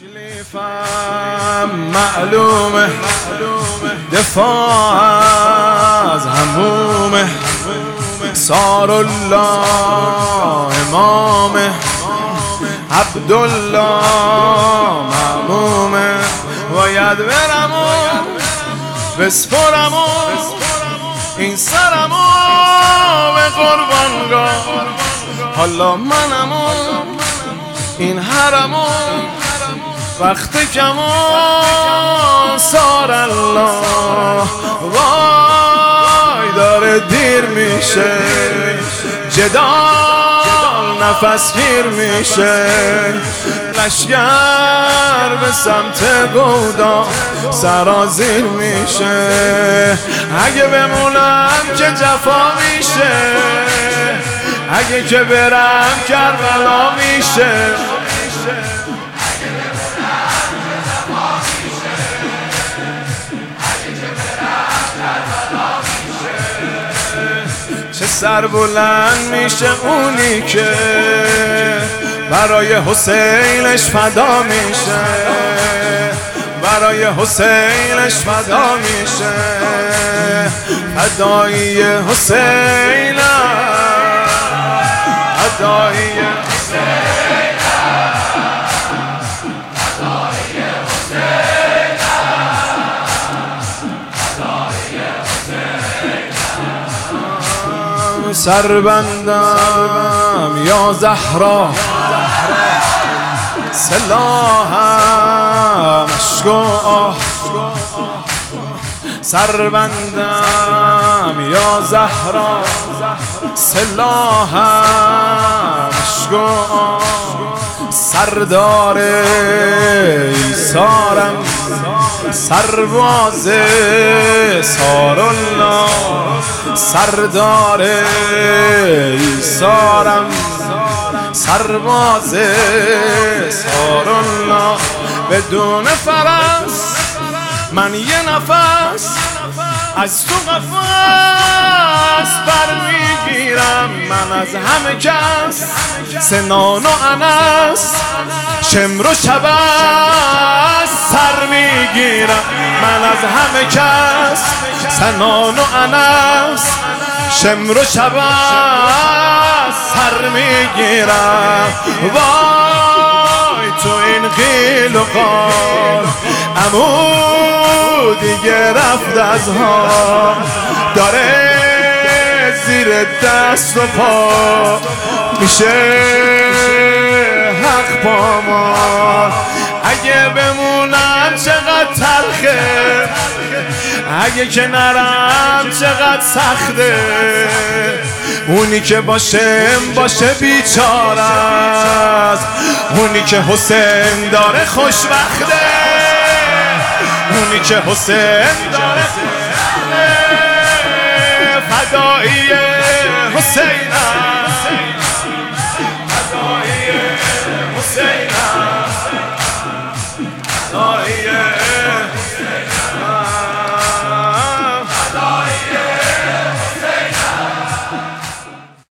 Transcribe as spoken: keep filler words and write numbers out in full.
تکلیفم معلومه، دفاع از همومه، سار الله امامه، عبدالله معمومه. باید برمو بسپرمو این سرمو به قربانگاه، حالا منمو این حرمو وقت کمو سار الله. وای داره دیر میشه، جدال نفس گیر میشه، لشگر به سمت گودا سرازیر میشه. اگه بمونم که جفا میشه، اگه که برم کربلا میشه. چه سر بلند میشه اونی که برای حسینش فدا میشه، برای حسینش فدا میشه. فدایی حسین، فدایی حسین، فدایی حسین، فدایی حسین. سربندم یا زهرا، سلاحم عشق و آه. سربندم یا زهرا، سلاحم عشق و آه. سردار ایثارم، سرباز سار الله. سردار ایثارم، سرباز سار الله. بدون فرس من یه نفس از تو قفس برمیگیرم. من از همه کس سنان و انس، شمر و شبس سر میگیرم. من از همه کس سنان و انس، شمر و شبس سر میگیرم. وای تو این قیل و قال، عمو دیگه رفت از ها، داره زیر دست و پا میشه حق پامال. اگه بمونم چقدر تلخه، اگه که نرم چقدر سخته. اونی که باشه باشه بیچاره است، اونی که حسین داره خوشبخته. اونی که حسین داره فدایی حسین.